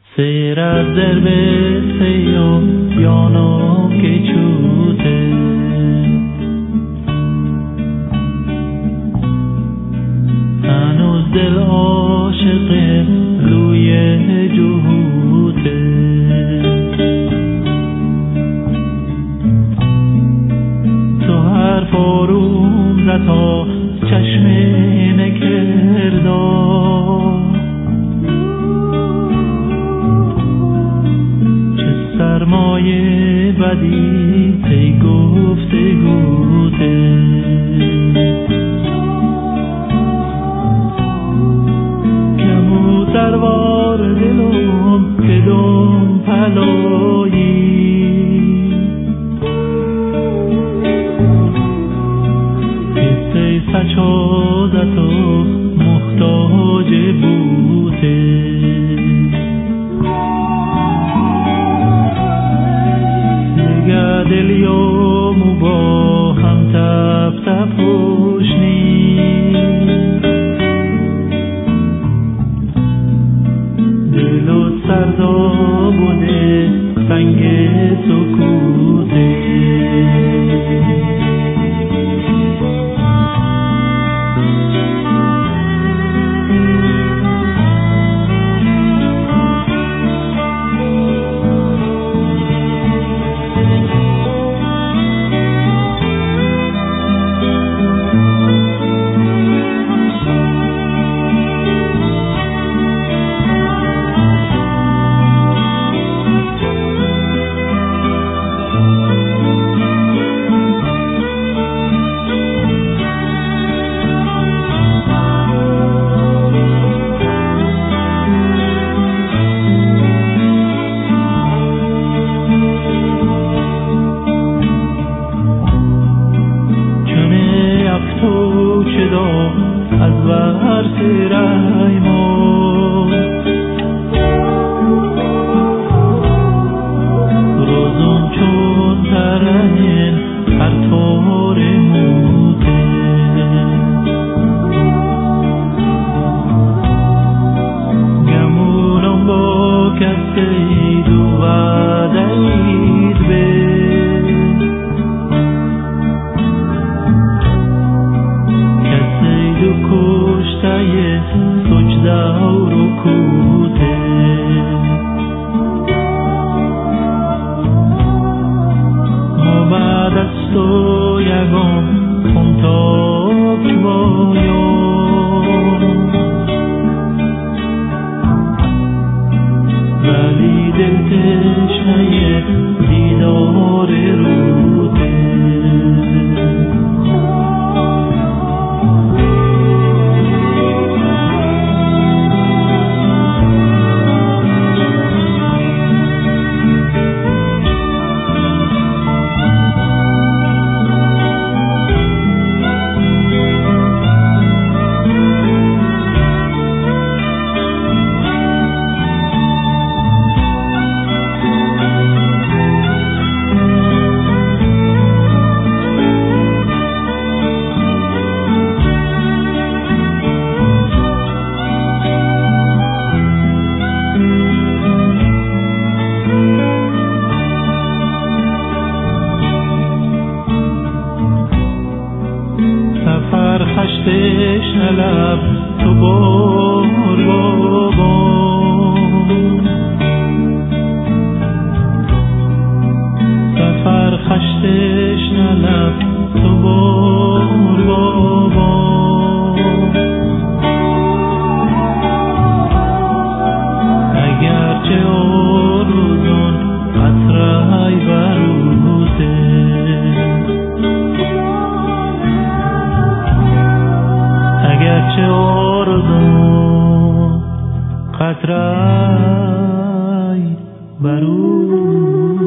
Sera derbe io piano che ciute هنوز دل عاشق روی جهوته تو حرف آروم زد تا چشم نکردا چه سرمایه بدی پی گفتگوته سروار دلم که دم پلایی قصه سجادت و محتاج بوده نگه دلیامو با هم تب تب پشنی سردا بوده سنگ سکوته از ورس رحمان روزم چون ترنین هر طور موته گمونم با کسی دو وعدهید به کشته سجده و رکوته ما بعد از تو یگم خونتاک بایم ولی دل تشنه دیدار روته سفر خشتش نلب تو بار بابا سفر خشتش نلب تو بار بابا اگرچه آرزون قطره‌ای بروده اگرچه آرزون قطره‌ای بروده